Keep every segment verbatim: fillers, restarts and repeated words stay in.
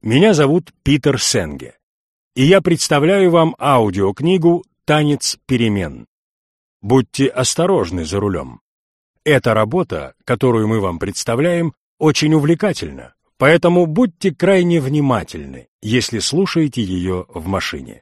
Меня зовут Питер Сенге, и я представляю вам аудиокнигу «Танец перемен». Будьте осторожны за рулем. Эта работа, которую мы вам представляем, очень увлекательна, поэтому будьте крайне внимательны, если слушаете ее в машине.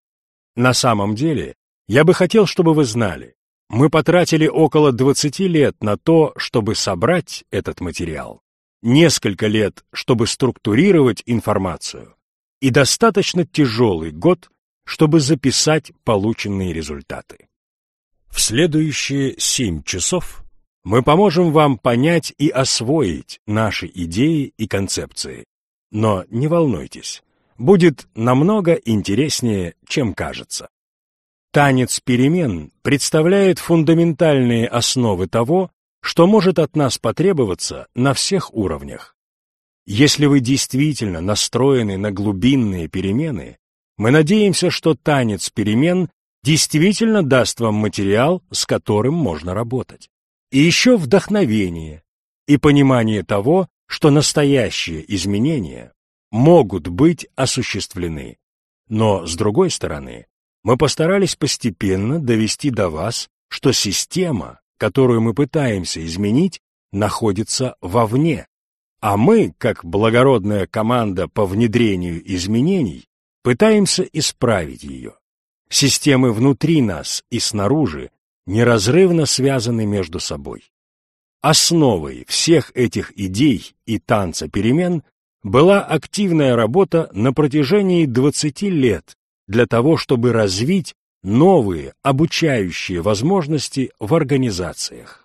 На самом деле, я бы хотел, чтобы вы знали, мы потратили около двадцати лет на то, чтобы собрать этот материал, несколько лет, чтобы структурировать информацию, и достаточно тяжелый год, чтобы записать полученные результаты. В следующие семь часов мы поможем вам понять и освоить наши идеи и концепции. Но не волнуйтесь, будет намного интереснее, чем кажется. Танец перемен представляет фундаментальные основы того, что может от нас потребоваться на всех уровнях. Если вы действительно настроены на глубинные перемены, мы надеемся, что танец перемен действительно даст вам материал, с которым можно работать. И еще вдохновение и понимание того, что настоящие изменения могут быть осуществлены. Но, с другой стороны, мы постарались постепенно довести до вас, что система, которую мы пытаемся изменить, находится вовне, а мы, как благородная команда по внедрению изменений, пытаемся исправить ее. Системы внутри нас и снаружи неразрывно связаны между собой. Основой всех этих идей и танца перемен была активная работа на протяжении двадцати лет для того, чтобы развить новые обучающие возможности в организациях.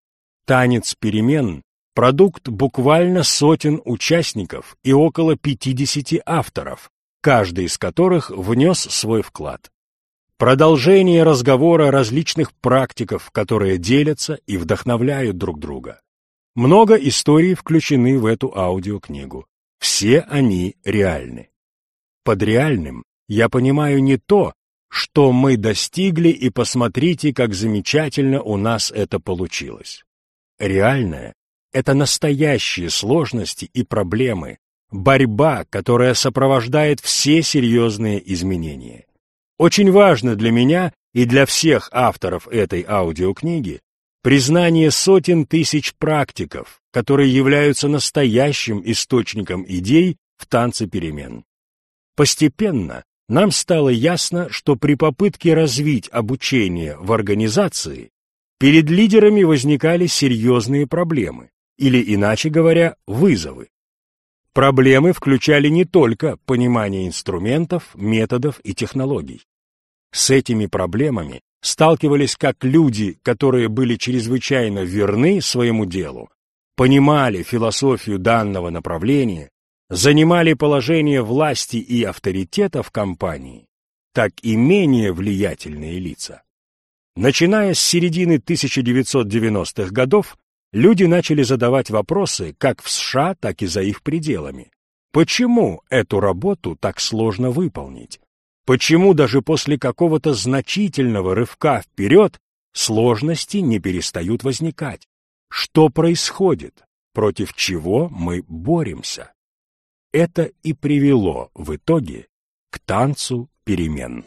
Танец перемен – продукт буквально сотен участников и около пятидесяти авторов, каждый из которых внес свой вклад. Продолжение разговора различных практиков, которые делятся и вдохновляют друг друга. Много историй включены в эту аудиокнигу. Все они реальны. Под реальным я понимаю не то, что мы достигли, и посмотрите, как замечательно у нас это получилось. Реальное — это настоящие сложности и проблемы, борьба, которая сопровождает все серьезные изменения. Очень важно для меня и для всех авторов этой аудиокниги признание сотен тысяч практиков, которые являются настоящим источником идей в танце перемен. Постепенно нам стало ясно, что при попытке развить обучение в организации перед лидерами возникали серьезные проблемы, или, иначе говоря, вызовы. Проблемы включали не только понимание инструментов, методов и технологий. С этими проблемами сталкивались как люди, которые были чрезвычайно верны своему делу, понимали философию данного направления, занимали положение власти и авторитета в компании, так и менее влиятельные лица. Начиная с середины тысяча девятьсот девяностых годов, люди начали задавать вопросы как в США, так и за их пределами. Почему эту работу так сложно выполнить? Почему даже после какого-то значительного рывка вперед сложности не перестают возникать? Что происходит? Против чего мы боремся? Это и привело в итоге к танцу перемен.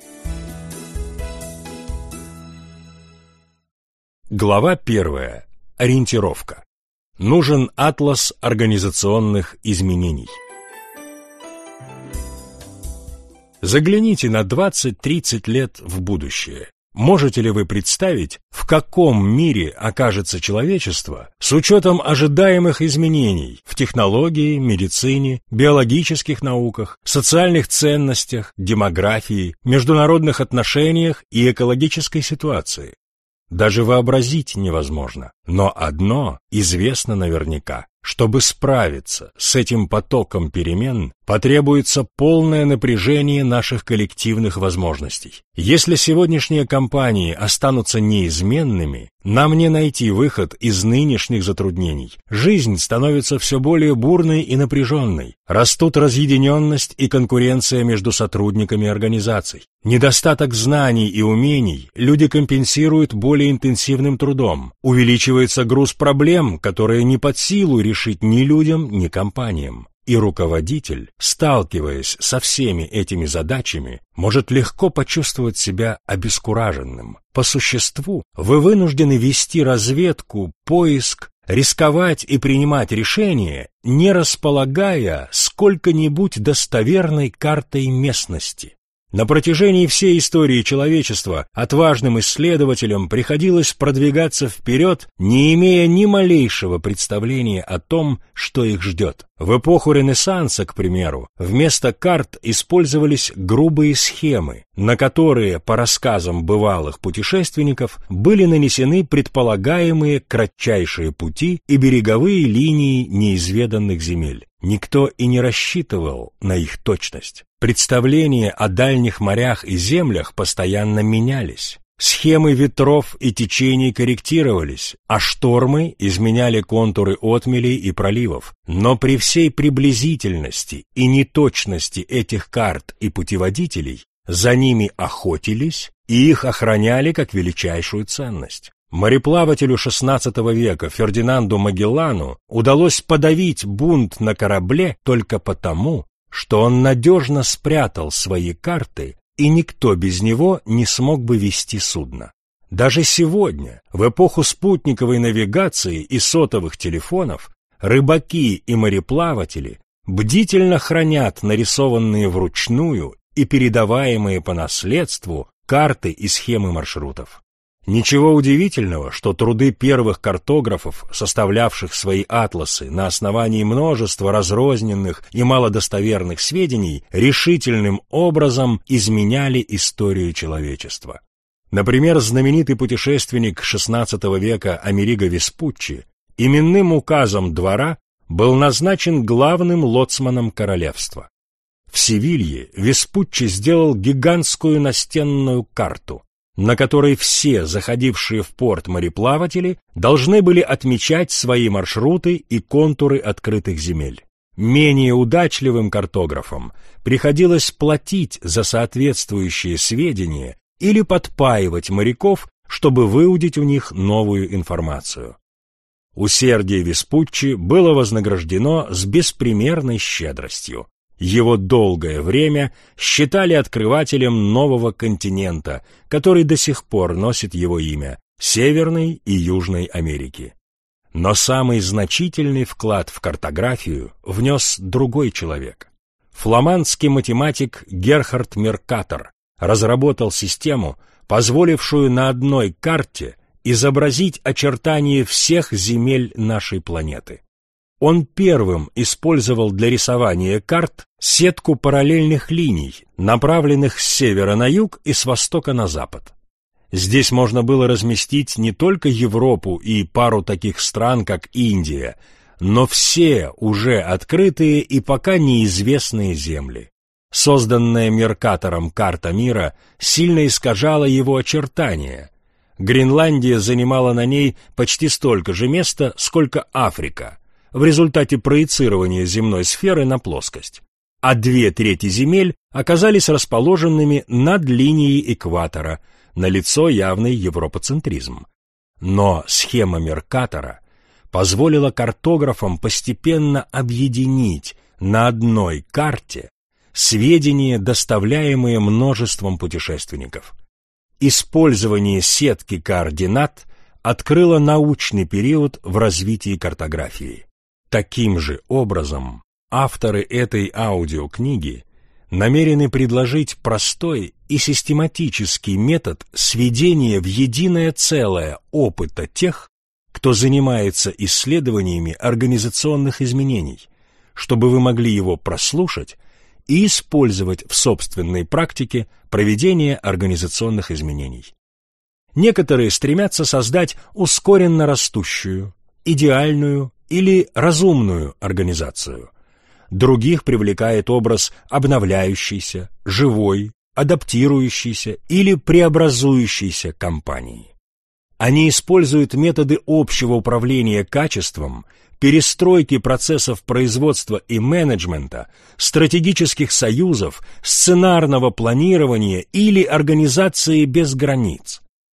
Глава первая. Ориентировка. Нужен атлас организационных изменений. Загляните на двадцать-тридцать лет в будущее. Можете ли вы представить, в каком мире окажется человечество с учетом ожидаемых изменений в технологии, медицине, биологических науках, социальных ценностях, демографии, международных отношениях и экологической ситуации? Даже вообразить невозможно. Но одно известно наверняка. Чтобы справиться с этим потоком перемен, потребуется полное напряжение наших коллективных возможностей. Если сегодняшние компании останутся неизменными, нам не найти выход из нынешних затруднений. Жизнь становится все более бурной и напряженной. Растут разъединенность и конкуренция между сотрудниками организаций. Недостаток знаний и умений люди компенсируют более интенсивным трудом. Увеличивается груз проблем, которые не под силу решить ни людям, ни компаниям. И руководитель, сталкиваясь со всеми этими задачами, может легко почувствовать себя обескураженным. По существу вы вынуждены вести разведку, поиск, рисковать и принимать решения, не располагая сколько-нибудь достоверной картой местности. На протяжении всей истории человечества отважным исследователям приходилось продвигаться вперед, не имея ни малейшего представления о том, что их ждет. В эпоху Ренессанса, к примеру, вместо карт использовались грубые схемы, на которые, по рассказам бывалых путешественников, были нанесены предполагаемые кратчайшие пути и береговые линии неизведанных земель. Никто и не рассчитывал на их точность. Представления о дальних морях и землях постоянно менялись. Схемы ветров и течений корректировались, а штормы изменяли контуры отмелей и проливов. Но при всей приблизительности и неточности этих карт и путеводителей за ними охотились и их охраняли как величайшую ценность. Мореплавателю шестнадцатого века Фердинанду Магеллану удалось подавить бунт на корабле только потому, что он надежно спрятал свои карты, и никто без него не смог бы вести судно. Даже сегодня, в эпоху спутниковой навигации и сотовых телефонов, рыбаки и мореплаватели бдительно хранят нарисованные вручную и передаваемые по наследству карты и схемы маршрутов. Ничего удивительного, что труды первых картографов, составлявших свои атласы на основании множества разрозненных и малодостоверных сведений, решительным образом изменяли историю человечества. Например, знаменитый путешественник шестнадцатого века Америго Веспуччи именным указом двора был назначен главным лоцманом королевства. В Севилье Веспуччи сделал гигантскую настенную карту, на которой все заходившие в порт мореплаватели должны были отмечать свои маршруты и контуры открытых земель. Менее удачливым картографам приходилось платить за соответствующие сведения или подпаивать моряков, чтобы выудить у них новую информацию. Усердие Веспуччи было вознаграждено с беспримерной щедростью. Его долгое время считали открывателем нового континента, который до сих пор носит его имя – Северной и Южной Америки. Но самый значительный вклад в картографию внес другой человек. Фламандский математик Герхард Меркатор разработал систему, позволившую на одной карте изобразить очертания всех земель нашей планеты. Он первым использовал для рисования карт сетку параллельных линий, направленных с севера на юг и с востока на запад. Здесь можно было разместить не только Европу и пару таких стран, как Индия, но все уже открытые и пока неизвестные земли. Созданная Меркатором карта мира сильно искажала его очертания. Гренландия занимала на ней почти столько же места, сколько Африка, в результате проецирования земной сферы на плоскость, а две трети земель оказались расположенными над линией экватора, налицо явный европоцентризм. Но схема Меркатора позволила картографам постепенно объединить на одной карте сведения, доставляемые множеством путешественников. Использование сетки координат открыло научный период в развитии картографии. Таким же образом, авторы этой аудиокниги намерены предложить простой и систематический метод сведения в единое целое опыта тех, кто занимается исследованиями организационных изменений, чтобы вы могли его прослушать и использовать в собственной практике проведения организационных изменений. Некоторые стремятся создать ускоренно растущую, идеальную или разумную организацию. Других привлекает образ обновляющейся, живой, адаптирующейся или преобразующейся компании. Они используют методы общего управления качеством, перестройки процессов производства и менеджмента, стратегических союзов, сценарного планирования или организации без границ.